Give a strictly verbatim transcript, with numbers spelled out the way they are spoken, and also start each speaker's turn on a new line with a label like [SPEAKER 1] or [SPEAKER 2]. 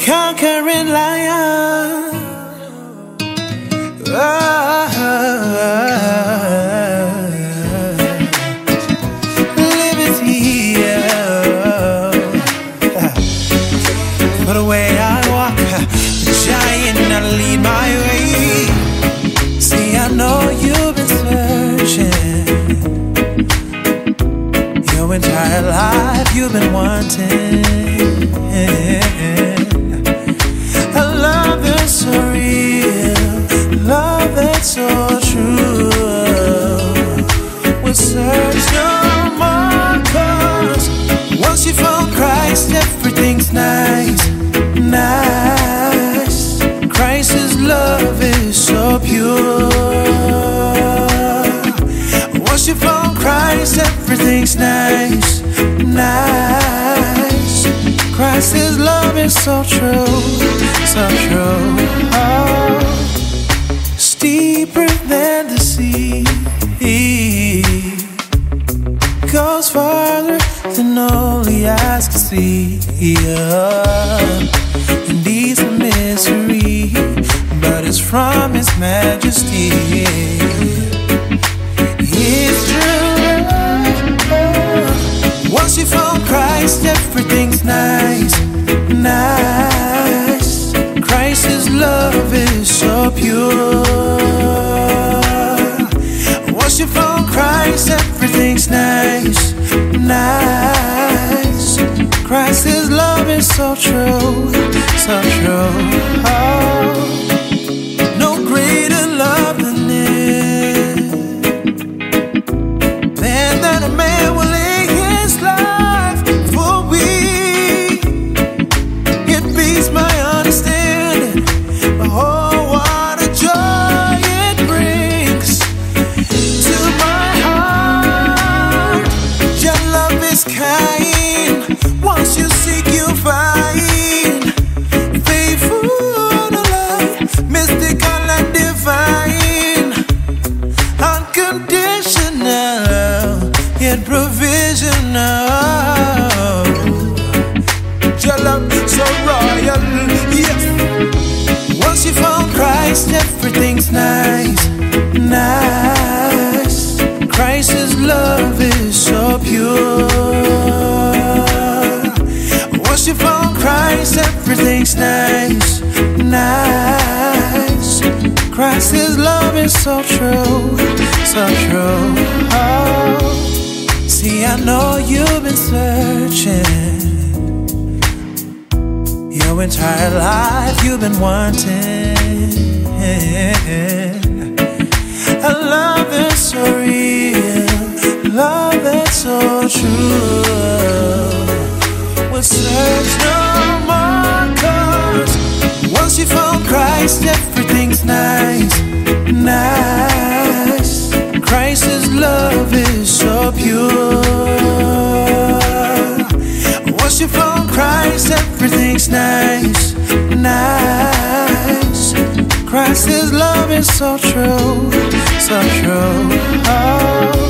[SPEAKER 1] conquering lion. Oh, liberty. For the way I walk, the giant I lead my way. See, I know you've been searching your entire life, you've been wanting a love that's so real, love that's so true. We'll search no more, 'cause once you found Christ, everything's nice, nice. Christ's love is so pure. Once you found Christ, everything's nice, nice. Christ's love is so true, so true. Oh, it's deeper than the sea, goes farther than only eyes can see. Yeah. And he's a mystery, but it's from His Majesty. It's true. Once you found Christ, everything's nice, nice. Christ's love is so pure. Once you found Christ, everything's nice, nice. Christ's love is so true, so true. Oh, no greater love than this, than that a man will lay his life for we. It beats my understanding, but oh, what a joy it brings to my heart. Your love is kind, once you seek you find. Faithful to love, mystical and divine, unconditional yet provisional. Your love so royal, yes. Once you found Christ, everything's nice, nice. Christ's love is so pure. Once you found Christ, everything's nice, nice. Christ's love is so true, so true. Oh, see, I know you've been searching your entire life, you've been wanting a love that's so real, love that's so true. We'll search no more, 'cause once you found Christ, everything's nice, nice. Christ's love is so pure. Once you found Christ, everything's nice, nice. Christ's love is so true, so true. Oh,